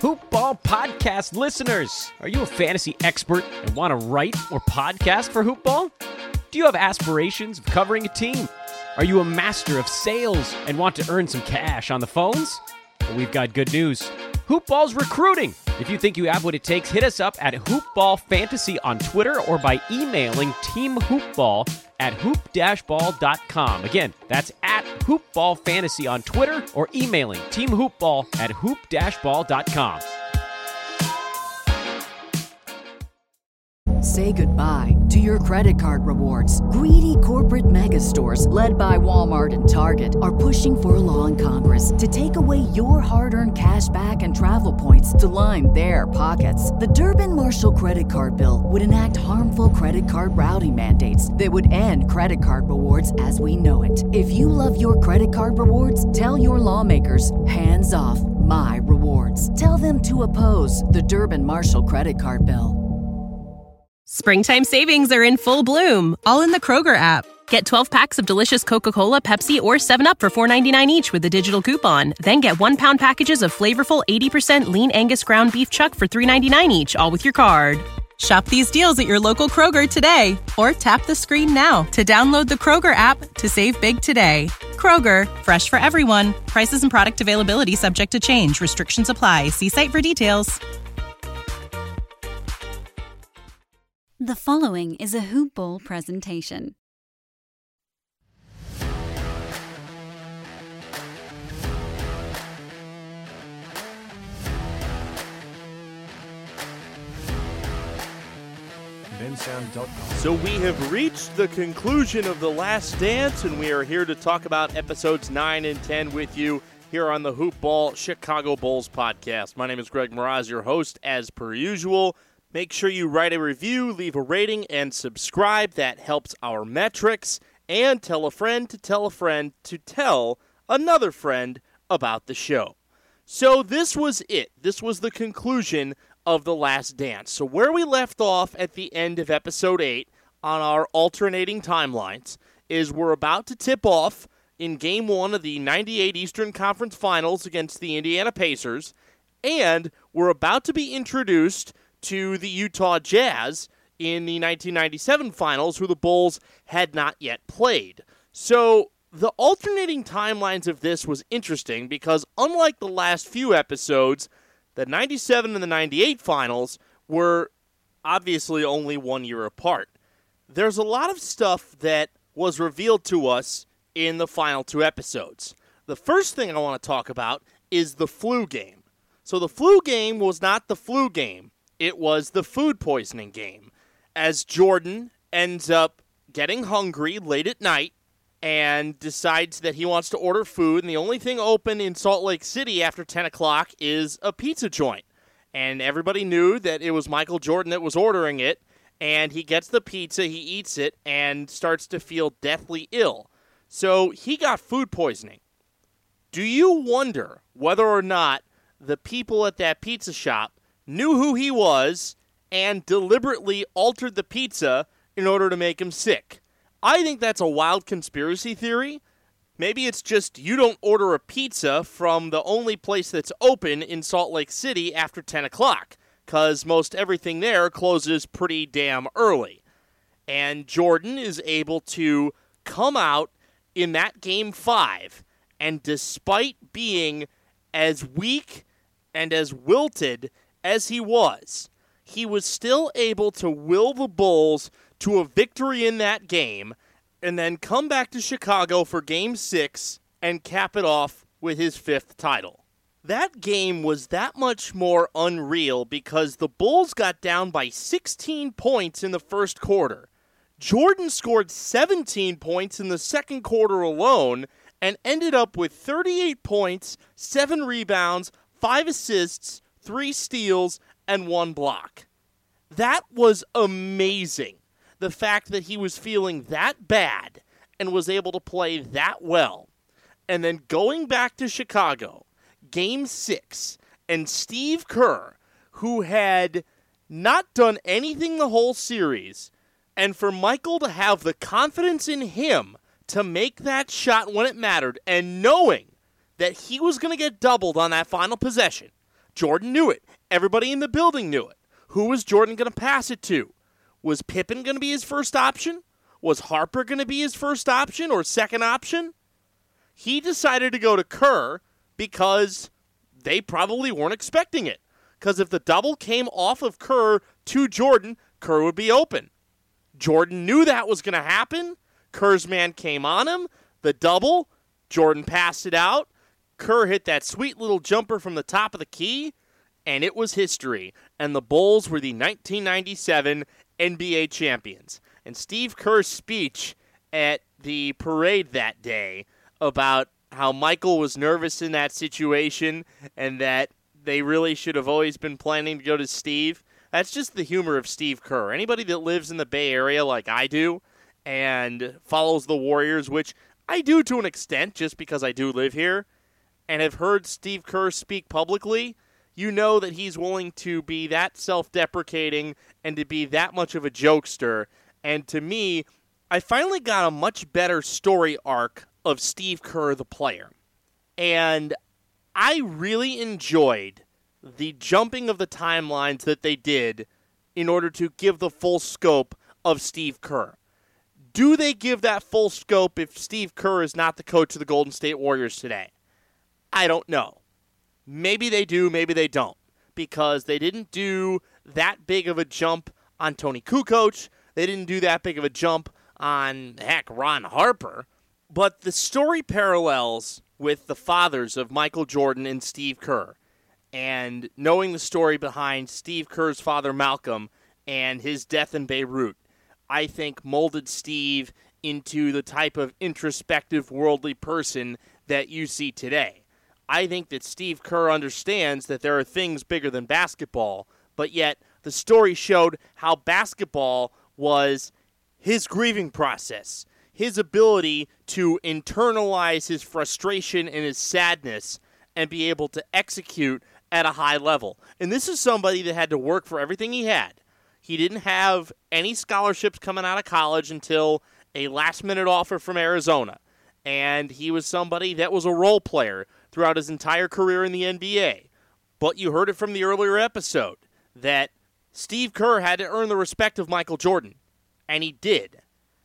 Hoop Ball podcast listeners. Are you a fantasy expert and want to write or podcast for Hoop Ball? Do you have aspirations of covering a team? Are you a master of sales and want to earn some cash on the phones? Well, we've got good news. Hoop Ball's recruiting. If you think you have what it takes, hit us up at Hoop Ball Fantasy on Twitter or by emailing teamhoopball@hoop-ball.com. Again, that's at Hoop Ball Fantasy on Twitter or emailing teamhoopball@hoop-ball.com. Say goodbye to your credit card rewards. Greedy corporate mega stores, led by Walmart and Target, are pushing for a law in Congress to take away your hard-earned cash back and travel points to line their pockets. The Durbin-Marshall credit card bill would enact harmful credit card routing mandates that would end credit card rewards as we know it. If you love your credit card rewards, tell your lawmakers, hands off my rewards. Tell them to oppose the Durbin-Marshall credit card bill. Springtime savings are in full bloom, all in the Kroger app. Get 12 packs of delicious Coca-Cola, Pepsi, or 7-Up for $4.99 each with a digital coupon. Then get 1-pound packages of flavorful 80% lean Angus ground beef chuck for $3.99 each, all with your card. Shop these deals at your local Kroger today, or tap the screen now to download the Kroger app to save big today. Kroger, fresh for everyone. Prices and product availability subject to change. Restrictions apply. See site for details. The following is a Hoop Ball presentation. So we have reached the conclusion of The Last Dance, and we are here to talk about episodes 9 and 10 with you here on the Hoop Ball Chicago Bulls podcast. My name is Greg Mraz, your host, as per usual. Make sure you write a review, leave a rating, and subscribe. That helps our metrics. And tell a friend to tell a friend to tell another friend about the show. So this was it. This was the conclusion of The Last Dance. So where we left off at the end of episode 8 on our alternating timelines is we're about to tip off in Game 1 of the 98 Eastern Conference Finals against the Indiana Pacers. And we're about to be introduced to the Utah Jazz in the 1997 finals, who the Bulls had not yet played. So the alternating timelines of this was interesting because unlike the last few episodes, the 97 and the 98 finals were obviously only 1 year apart. There's a lot of stuff that was revealed to us in the final 2 episodes. The first thing I want to talk about is the flu game. So the flu game was not the flu game. It was the food poisoning game, as Jordan ends up getting hungry late at night and decides that he wants to order food, and the only thing open in Salt Lake City after 10 o'clock is a pizza joint. And everybody knew that it was Michael Jordan that was ordering it, and he gets the pizza, he eats it, and starts to feel deathly ill. So he got food poisoning. Do you wonder whether or not the people at that pizza shop knew who he was and deliberately altered the pizza in order to make him sick? I think that's a wild conspiracy theory. Maybe it's just you don't order a pizza from the only place that's open in Salt Lake City after 10 o'clock, because most everything there closes pretty damn early. And Jordan is able to come out in that Game 5, and despite being as weak and as wilted as he was still able to will the Bulls to a victory in that game and then come back to Chicago for Game 6 and cap it off with his 5th title. That game was that much more unreal because the Bulls got down by 16 points in the first quarter. Jordan scored 17 points in the second quarter alone and ended up with 38 points, 7 rebounds, 5 assists, 3 steals, and 1 block. That was amazing. The fact that he was feeling that bad and was able to play that well. And then going back to Chicago, Game 6, and Steve Kerr, who had not done anything the whole series, and for Michael to have the confidence in him to make that shot when it mattered, and knowing that he was going to get doubled on that final possession, Jordan knew it. Everybody in the building knew it. Who was Jordan going to pass it to? Was Pippen going to be his first option? Was Harper going to be his first option or second option? He decided to go to Kerr because they probably weren't expecting it. Because if the double came off of Kerr to Jordan, Kerr would be open. Jordan knew that was going to happen. Kerr's man came on him. The double, Jordan passed it out. Kerr hit that sweet little jumper from the top of the key, and it was history. And the Bulls were the 1997 NBA champions. And Steve Kerr's speech at the parade that day about how Michael was nervous in that situation and that they really should have always been planning to go to Steve. That's just the humor of Steve Kerr. Anybody that lives in the Bay Area like I do and follows the Warriors, which I do to an extent just because I do live here, and have heard Steve Kerr speak publicly, you know that he's willing to be that self-deprecating and to be that much of a jokester. And to me, I finally got a much better story arc of Steve Kerr, the player. And I really enjoyed the jumping of the timelines that they did in order to give the full scope of Steve Kerr. Do they give that full scope if Steve Kerr is not the coach of the Golden State Warriors today? I don't know. Maybe they do, maybe they don't. Because they didn't do that big of a jump on Tony Kukoc. They didn't do that big of a jump on, Ron Harper. But the story parallels with the fathers of Michael Jordan and Steve Kerr. And knowing the story behind Steve Kerr's father, Malcolm, and his death in Beirut, I think molded Steve into the type of introspective, worldly person that you see today. I think that Steve Kerr understands that there are things bigger than basketball, but yet the story showed how basketball was his grieving process, his ability to internalize his frustration and his sadness and be able to execute at a high level. And this is somebody that had to work for everything he had. He didn't have any scholarships coming out of college until a last-minute offer from Arizona. And he was somebody that was a role player throughout his entire career in the NBA. But you heard it from the earlier episode that Steve Kerr had to earn the respect of Michael Jordan. And he did.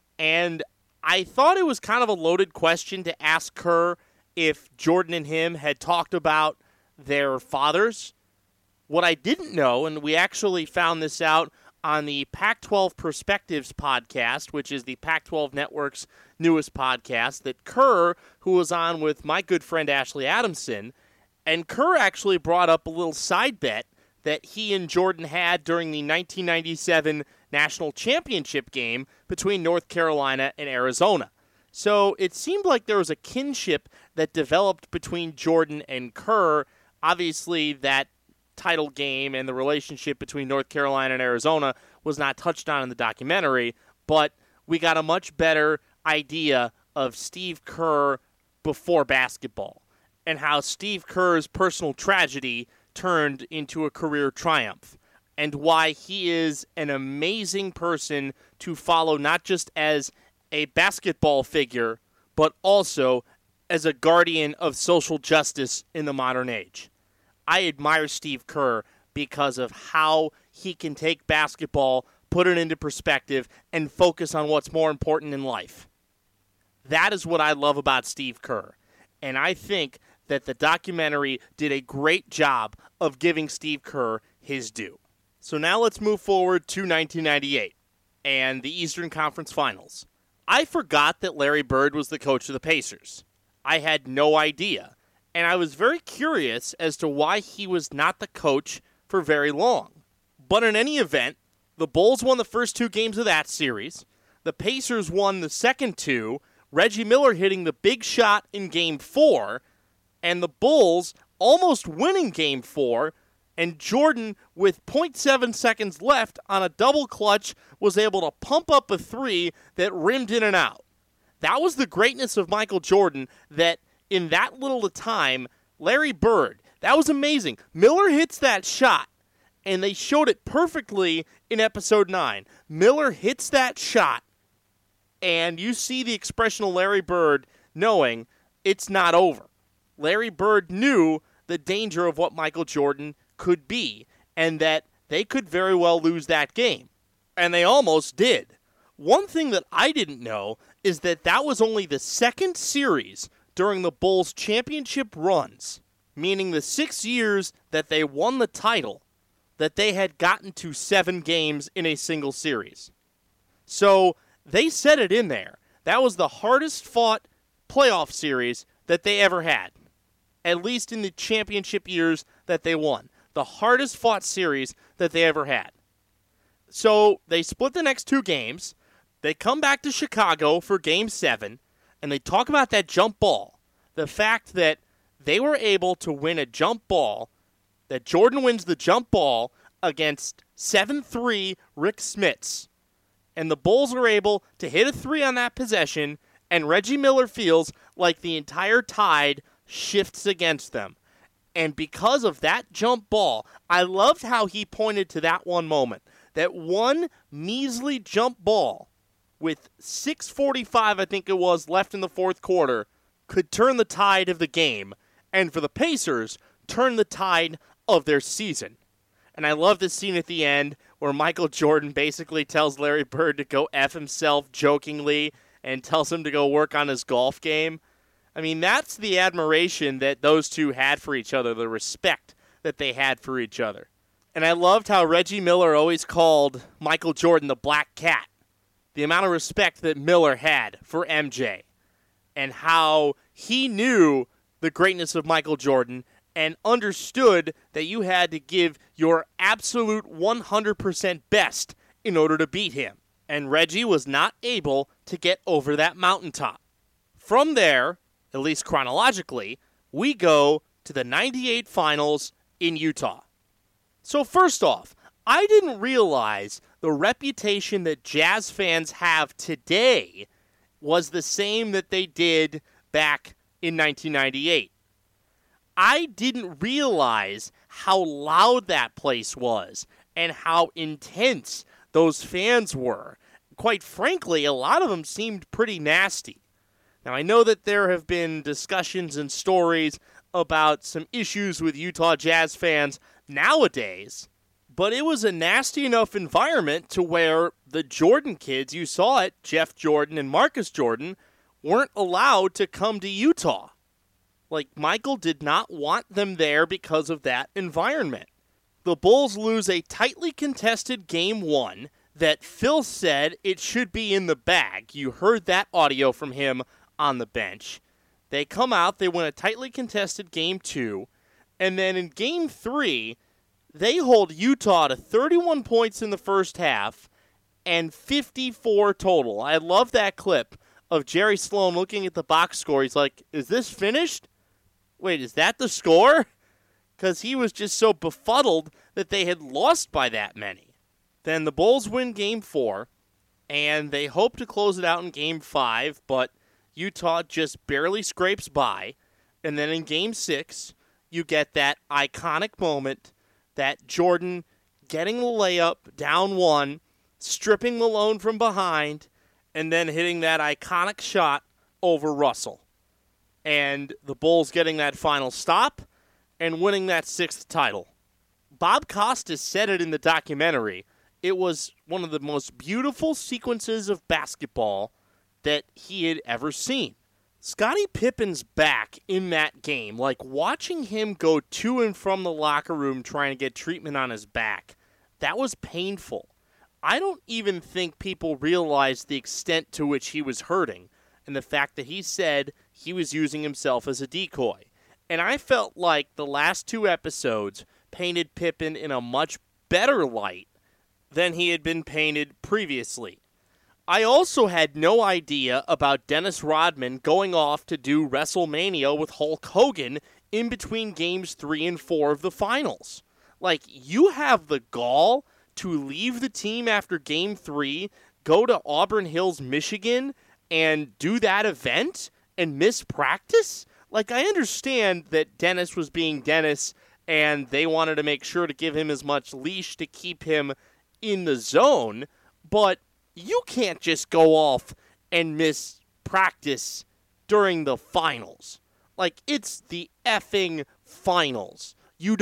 And I thought it was kind of a loaded question to ask Kerr if Jordan and him had talked about their fathers. What I didn't know, and we actually found this out on the Pac-12 Perspectives podcast, which is the Pac-12 Network's newest podcast, that Kerr, who was on with my good friend Ashley Adamson, and Kerr actually brought up a little side bet that he and Jordan had during the 1997 National Championship game between North Carolina and Arizona. So it seemed like there was a kinship that developed between Jordan and Kerr. Obviously, that title game and the relationship between North Carolina and Arizona was not touched on in the documentary, but we got a much better idea of Steve Kerr before basketball and how Steve Kerr's personal tragedy turned into a career triumph and why he is an amazing person to follow, not just as a basketball figure, but also as a guardian of social justice in the modern age. I admire Steve Kerr because of how he can take basketball, put it into perspective, and focus on what's more important in life. That is what I love about Steve Kerr. And I think that the documentary did a great job of giving Steve Kerr his due. So now let's move forward to 1998 and the Eastern Conference Finals. I forgot that Larry Bird was the coach of the Pacers. I had no idea. And I was very curious as to why he was not the coach for very long. But in any event, the Bulls won the first two games of that series. The Pacers won the second two, Reggie Miller hitting the big shot in Game 4, and the Bulls almost winning Game 4, and Jordan, with 0.7 seconds left on a double clutch, was able to pump up a three that rimmed in and out. That was the greatness of Michael Jordan, that in that little time, Larry Bird, that was amazing. Miller hits that shot, and they showed it perfectly in Episode 9. Miller hits that shot, and you see the expression of Larry Bird knowing it's not over. Larry Bird knew the danger of what Michael Jordan could be, and that they could very well lose that game. And they almost did. One thing that I didn't know is that that was only the second series during the Bulls' championship runs, meaning the 6 years that they won the title, that they had gotten to 7 games in a single series. So they said it in there. That was the hardest fought playoff series that they ever had, at least in the championship years that they won. The hardest fought series that they ever had. So they split the next 2 games. They come back to Chicago for Game 7, and they talk about that jump ball. The fact that they were able to win a jump ball, that Jordan wins the jump ball against 7'3" Rick Smits. And the Bulls are able to hit a 3 on that possession, and Reggie Miller feels like the entire tide shifts against them. And because of that jump ball, I loved how he pointed to that one moment. That one measly jump ball with 6:45, I think it was, left in the fourth quarter, could turn the tide of the game, and for the Pacers, turn the tide of their season. And I love this scene at the end where Michael Jordan basically tells Larry Bird to go F himself jokingly and tells him to go work on his golf game. I mean, that's the admiration that those two had for each other, the respect that they had for each other. And I loved how Reggie Miller always called Michael Jordan the Black Cat. The amount of respect that Miller had for MJ. And how he knew the greatness of Michael Jordan and understood that you had to give your absolute 100% best in order to beat him. And Reggie was not able to get over that mountaintop. From there, at least chronologically, we go to the 98 finals in Utah. So first off, I didn't realize the reputation that Jazz fans have today was the same that they did back in 1998. I didn't realize how loud that place was and how intense those fans were. Quite frankly, a lot of them seemed pretty nasty. Now, I know that there have been discussions and stories about some issues with Utah Jazz fans nowadays, but it was a nasty enough environment to where the Jordan kids, you saw it, Jeff Jordan and Marcus Jordan, weren't allowed to come to Utah. Like, Michael did not want them there because of that environment. The Bulls lose a tightly contested Game 1 that Phil said it should be in the bag. You heard that audio from him on the bench. They come out, they win a tightly contested Game 2, and then in Game 3, they hold Utah to 31 points in the first half and 54 total. I love that clip of Jerry Sloan looking at the box score. He's like, is this finished? Wait, is that the score? Because he was just so befuddled that they had lost by that many. Then the Bulls win Game 4, and they hope to close it out in Game 5, but Utah just barely scrapes by. And then in Game 6, you get that iconic moment, that Jordan getting the layup down 1, stripping Malone from behind, and then hitting that iconic shot over Russell. And the Bulls getting that final stop and winning that 6th title. Bob Costas said it in the documentary. It was one of the most beautiful sequences of basketball that he had ever seen. Scottie Pippen's back in that game, like watching him go to and from the locker room trying to get treatment on his back, that was painful. I don't even think people realized the extent to which he was hurting and the fact that he said he was using himself as a decoy. And I felt like the last 2 episodes painted Pippen in a much better light than he had been painted previously. I also had no idea about Dennis Rodman going off to do WrestleMania with Hulk Hogan in between Games 3 and 4 of the finals. Like, you have the gall to leave the team after Game 3, go to Auburn Hills, Michigan, and do that event and miss practice? Like, I understand that Dennis was being Dennis and they wanted to make sure to give him as much leash to keep him in the zone, but you can't just go off and miss practice during the finals. Like, it's the effing finals. You don't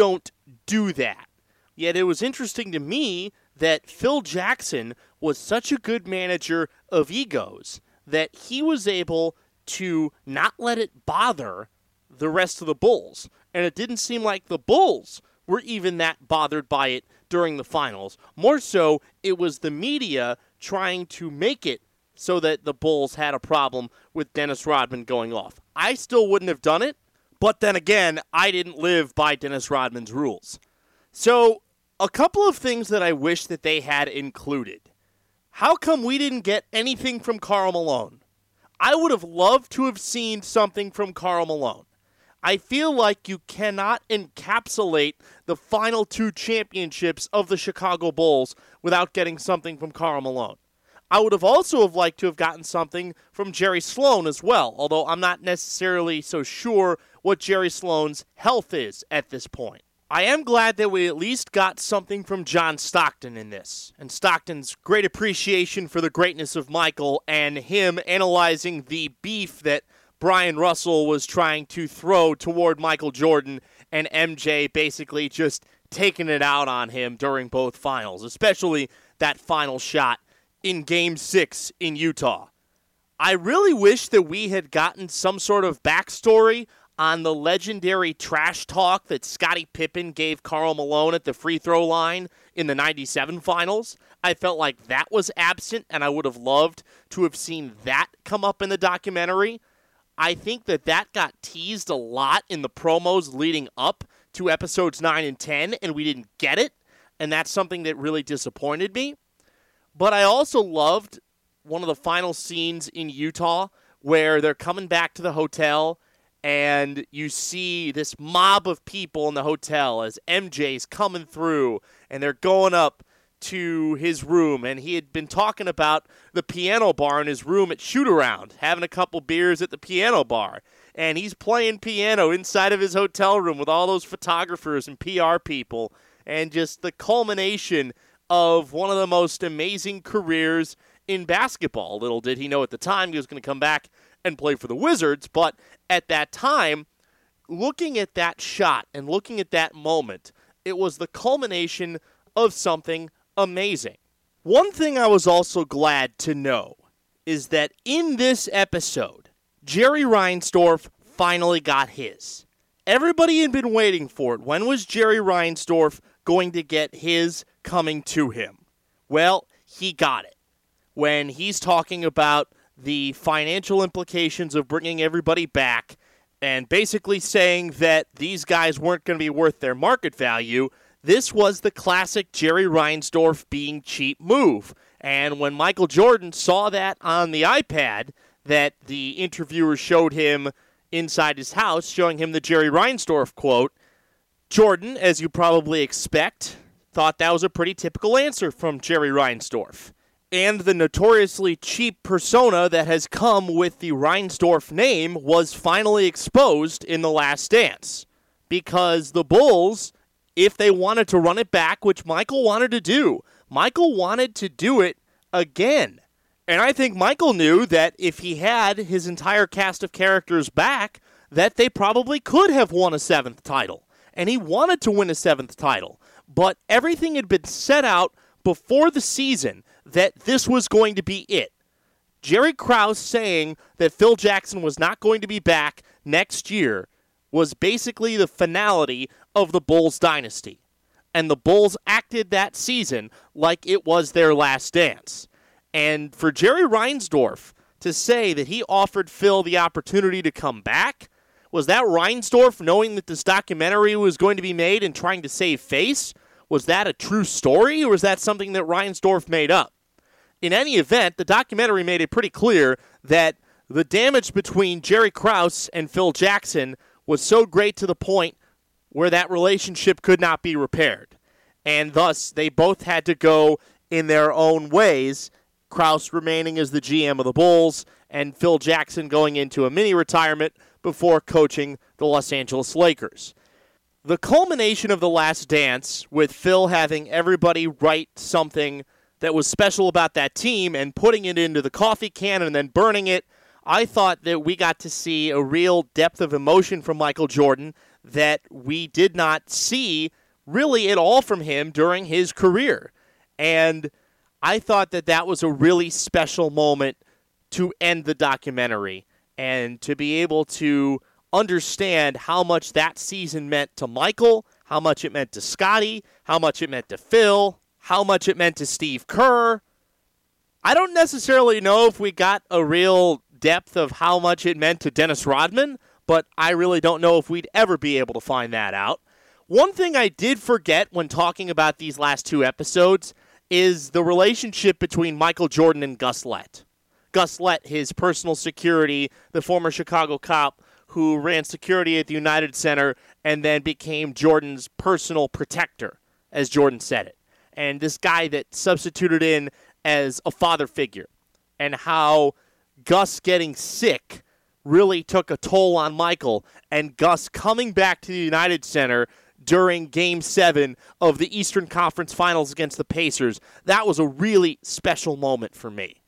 do that. Yet it was interesting to me that Phil Jackson was such a good manager of egos that he was able to not let it bother the rest of the Bulls. And it didn't seem like the Bulls were even that bothered by it during the finals. More so, it was the media trying to make it so that the Bulls had a problem with Dennis Rodman going off. I still wouldn't have done it, but then again, I didn't live by Dennis Rodman's rules. So, a couple of things that I wish that they had included. How come we didn't get anything from Karl Malone? I would have loved to have seen something from Karl Malone. I feel like you cannot encapsulate the final 2 championships of the Chicago Bulls without getting something from Karl Malone. I would have also liked to have gotten something from Jerry Sloan as well, although I'm not necessarily so sure what Jerry Sloan's health is at this point. I am glad that we at least got something from John Stockton in this, and Stockton's great appreciation for the greatness of Michael and him analyzing the beef that Brian Russell was trying to throw toward Michael Jordan, and MJ basically just taking it out on him during both finals, especially that final shot in Game 6 in Utah. I really wish that we had gotten some sort of backstory on the legendary trash talk that Scottie Pippen gave Karl Malone at the free throw line in the 97 finals. I felt like that was absent, and I would have loved to have seen that come up in the documentary. I think that got teased a lot in the promos leading up to episodes 9 and 10, and we didn't get it, and that's something that really disappointed me. But I also loved one of the final scenes in Utah where they're coming back to the hotel, and you see this mob of people in the hotel as MJ's coming through, and they're going up to his room, and he had been talking about the piano bar in his room at Shoot-Around, having a couple beers at the piano bar, and he's playing piano inside of his hotel room with all those photographers and PR people, and just the culmination of one of the most amazing careers in basketball. Little did he know at the time he was going to come back and play for the Wizards, but at that time, looking at that shot and looking at that moment, it was the culmination of something amazing. One thing I was also glad to know is that in this episode, Jerry Reinsdorf finally got his. Everybody had been waiting for it. When was Jerry Reinsdorf going to get his coming to him? Well, he got it. When he's talking about the financial implications of bringing everybody back and basically saying that these guys weren't going to be worth their market value, this was the classic Jerry Reinsdorf being cheap move. And when Michael Jordan saw that on the iPad that the interviewer showed him inside his house, showing him the Jerry Reinsdorf quote, Jordan, as you probably expect, thought that was a pretty typical answer from Jerry Reinsdorf. And the notoriously cheap persona that has come with the Reinsdorf name was finally exposed in The Last Dance. Because the Bulls, if they wanted to run it back, which Michael wanted to do, Michael wanted to do it again. And I think Michael knew that if he had his entire cast of characters back, that they probably could have won a 7th title. And he wanted to win a 7th title. But everything had been set out before the season that this was going to be it. Jerry Krause saying that Phil Jackson was not going to be back next year was basically the finality of the Bulls dynasty. And the Bulls acted that season like it was their last dance. And for Jerry Reinsdorf to say that he offered Phil the opportunity to come back, was that Reinsdorf knowing that this documentary was going to be made and trying to save face? Was that a true story, or was that something that Reinsdorf made up? In any event, the documentary made it pretty clear that the damage between Jerry Krause and Phil Jackson was so great to the point where that relationship could not be repaired. And thus, they both had to go in their own ways, Krause remaining as the GM of the Bulls, and Phil Jackson going into a mini-retirement before coaching the Los Angeles Lakers. The culmination of The Last Dance, with Phil having everybody write something that was special about that team and putting it into the coffee can and then burning it, I thought that we got to see a real depth of emotion from Michael Jordan that we did not see really at all from him during his career. And I thought that was a really special moment to end the documentary and to be able to understand how much that season meant to Michael, how much it meant to Scotty, how much it meant to Phil, how much it meant to Steve Kerr. I don't necessarily know if we got a real depth of how much it meant to Dennis Rodman, but I really don't know if we'd ever be able to find that out. One thing I did forget when talking about these last two episodes is the relationship between Michael Jordan and Gus Lett. Gus Lett, his personal security, the former Chicago cop who ran security at the United Center and then became Jordan's personal protector, as Jordan said it. And this guy that substituted in as a father figure, and how Gus getting sick really took a toll on Michael, and Gus coming back to the United Center during Game 7 of the Eastern Conference Finals against the Pacers. That was a really special moment for me.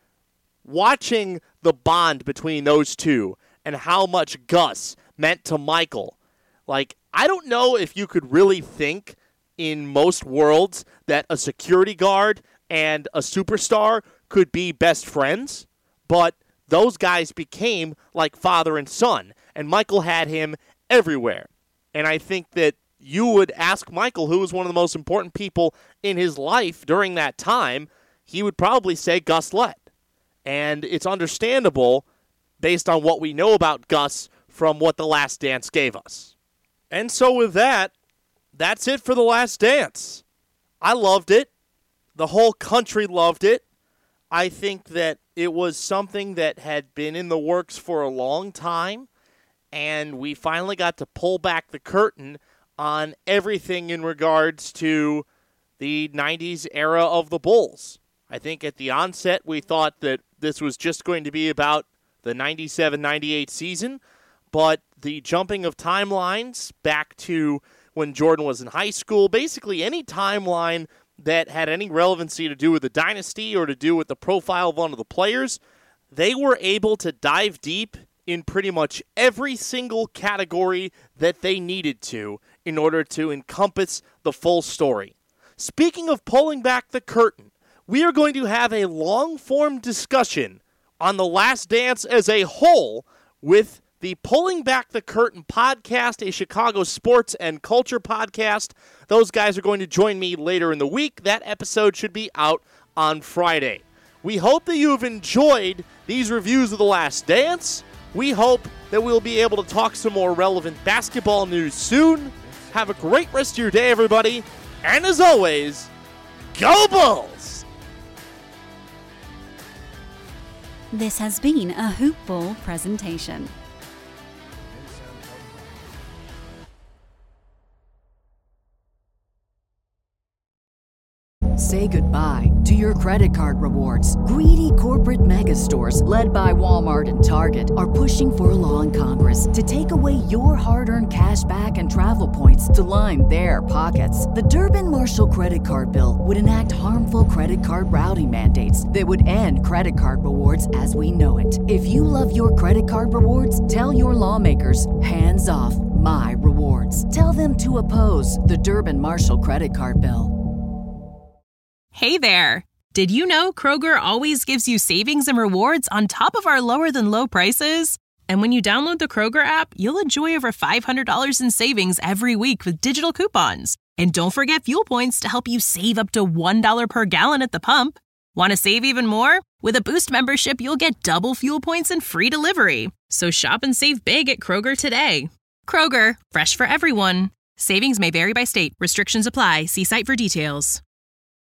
Watching the bond between those two and how much Gus meant to Michael. Like, I don't know if you could really think in most worlds that a security guard and a superstar could be best friends, but those guys became like father and son, and Michael had him everywhere. And I think that you would ask Michael, who was one of the most important people in his life during that time, he would probably say Gus Lett. And it's understandable based on what we know about Gus from what The Last Dance gave us. And so with that, that's it for The Last Dance. I loved it. The whole country loved it. I think that it was something that had been in the works for a long time, and we finally got to pull back the curtain on everything in regards to the 90s era of the Bulls. I think at the onset we thought that this was just going to be about the 97-98 season, but the jumping of timelines back to when Jordan was in high school, basically any timeline that had any relevancy to do with the dynasty or to do with the profile of one of the players, they were able to dive deep in pretty much every single category that they needed to in order to encompass the full story. Speaking of pulling back the curtain, we are going to have a long-form discussion on The Last Dance as a whole with the Pulling Back the Curtain podcast, a Chicago sports and culture podcast. Those guys are going to join me later in the week. That episode should be out on Friday. We hope that you have enjoyed these reviews of The Last Dance. We hope that we'll be able to talk some more relevant basketball news soon. Have a great rest of your day, everybody. And as always, go Bulls! This has been a Hoop Ball presentation. Say goodbye to your credit card rewards. Greedy corporate mega stores, led by Walmart and Target, are pushing for a law in Congress to take away your hard-earned cash back and travel points to line their pockets. The Durbin-Marshall credit card bill would enact harmful credit card routing mandates that would end credit card rewards as we know it. If you love your credit card rewards, tell your lawmakers, hands off my rewards. Tell them to oppose the Durbin-Marshall credit card bill. Hey there! Did you know Kroger always gives you savings and rewards on top of our lower-than-low prices? And when you download the Kroger app, you'll enjoy over $500 in savings every week with digital coupons. And don't forget fuel points to help you save up to $1 per gallon at the pump. Want to save even more? With a Boost membership, you'll get double fuel points and free delivery. So shop and save big at Kroger today. Kroger, fresh for everyone. Savings may vary by state. Restrictions apply. See site for details.